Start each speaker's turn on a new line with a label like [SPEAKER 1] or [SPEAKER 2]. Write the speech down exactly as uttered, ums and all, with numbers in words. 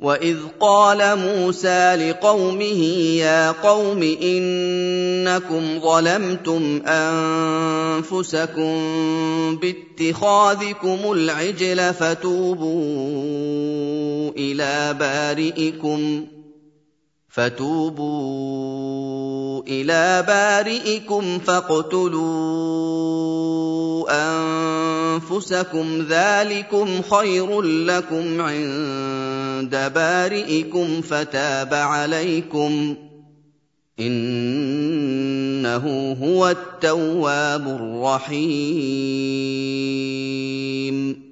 [SPEAKER 1] وَإِذْ قَالَ مُوسَىٰ لِقَوْمِهِ يَا قَوْمِ إِنَّكُمْ ظَلَمْتُمْ أَنفُسَكُم بِاتِّخَاذِكُمُ الْعِجْلَ فَتُوبُوا إِلَىٰ بَارِئِكُمْ فتوبوا إلى بارئكم فاقتلوا أنفسكم ذلكم خير لكم عند بارئكم فتاب عليكم إنه هو التواب الرحيم